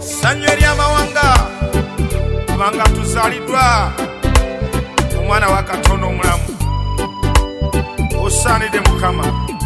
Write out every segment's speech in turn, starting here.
Sanyu eri amawanga kubanga tuzaliddwa omwana wa Katonda omulamu. Osaanidde Mukama.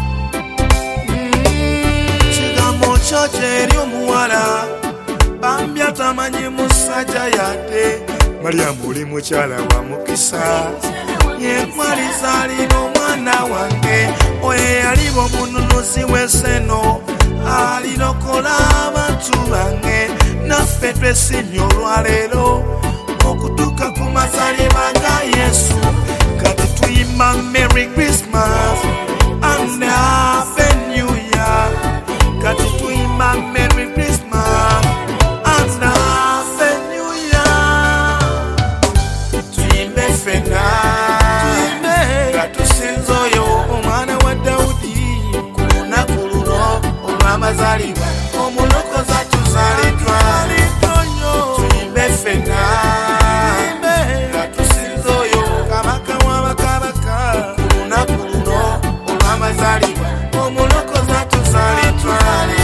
Kigambo kyo gy'eri omuwala bambi atamanyi musajja yadde. Mariamu oli mukyala wa mukisa, yenkwaliza alina omwana wange. Oyo yaliba omununuzi w'enseno alirokola abantu bange. Naffe twesimye olwaleero okutuuka ku mazaalibwa ga Yesu. Kati tuyimba Merry Christmas and Happy New Year. Kati tuyimba Merry Christmas and Happy New Year. Tuyimbe ffenna nga tusinza oyo omwana wa Dawudi ku lunaku luno olw'amazaalibwa omulokozi atuzaaliddwa. Tuyimbe ffenna nga tusinza oyo kabaka w'abakabaka ku lunaku luno olw'amazaalibwa omulokozi atuzaaliddwa.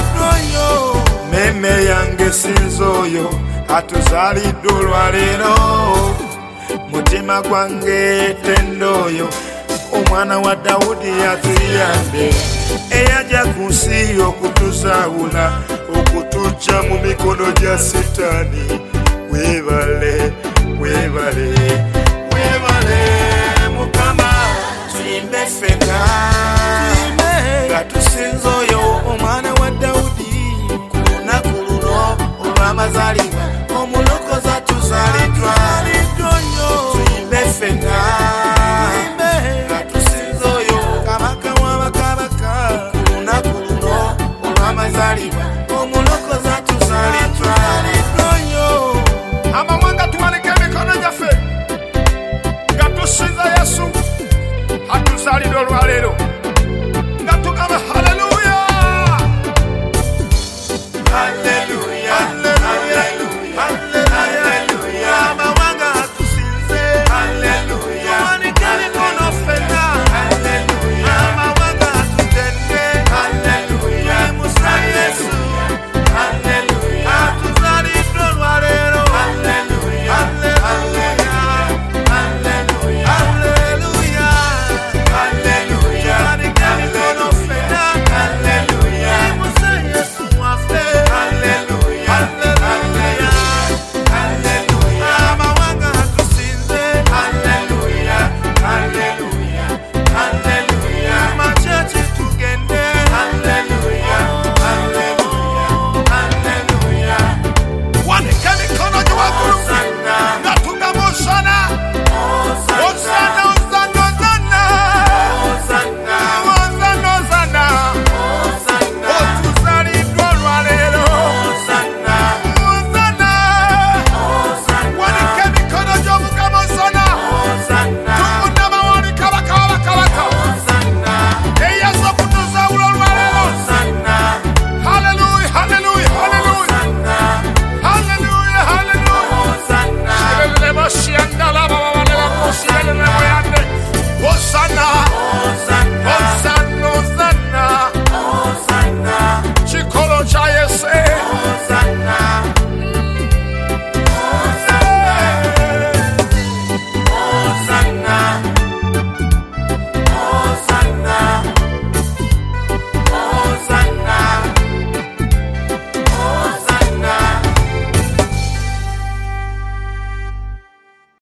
Meme yange sinza oyo atuzaaliddwa olwaleero. Mutima gwange tenda oyo omwana wa Dawudi atuyambe, eyajja ku nsi okutuzaawula okutuggya mu mikono gya Setaani. Weebale, weebale, weebale Mukama. Tuyimbe ffenna nga tusinza oyo omwana wa Dawudi ku lunaku luno olw'amazaalibwa omulokozi atuzaaliddwa. Tuyimbe ffenna nga tusinza oyo kabaka w'abakabaka ku lunaku luno olw'amazaalibwa omulokozi atuzaaliddwa. Amawanga tuwanike emikono gyaffe nga tusinza Yesu atuzaaliddwa olwaleero.